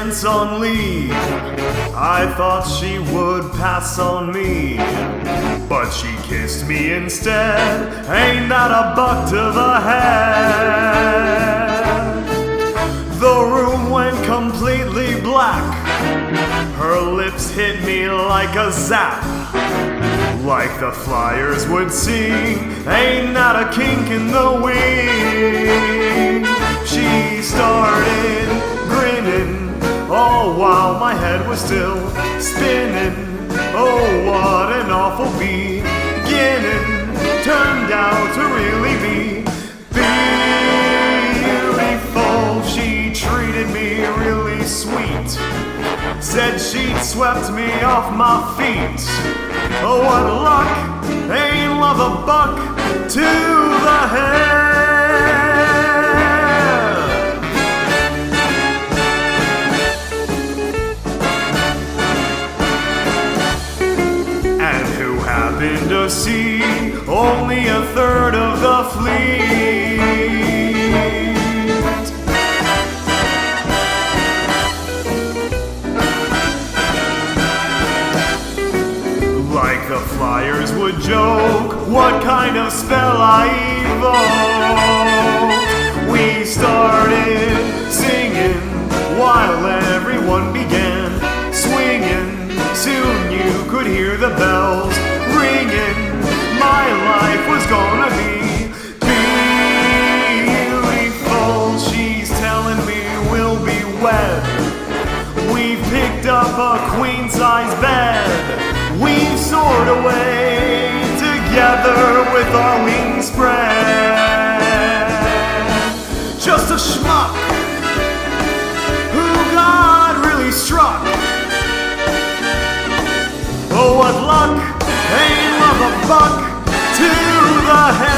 chance on leave. I thought she would pass on me, but she kissed me instead. Ain't that a buck to the head? The room went completely black. Her lips hit me like a zap, like the Flyers would sing. Ain't that a kink in the wing? She started grinning, all while my head was still spinning. Oh, what an awful beginning turned out to really be beautiful. She treated me really sweet, said she'd swept me off my feet. Oh, what luck, ain't love a buck to the head. And who happened to see only a third of the fleet. Like the Flyers would joke, what kind of spell I evoked. We started singing while everyone began swinging. Soon you could hear the bells ringing. My life was gonna be beautiful. She's telling me we'll be wed. We've picked up a queen-size bed. We've soared away together with our wings spread. Just a schmuck who God really struck. Oh, what luck, ain't love a buck to the head.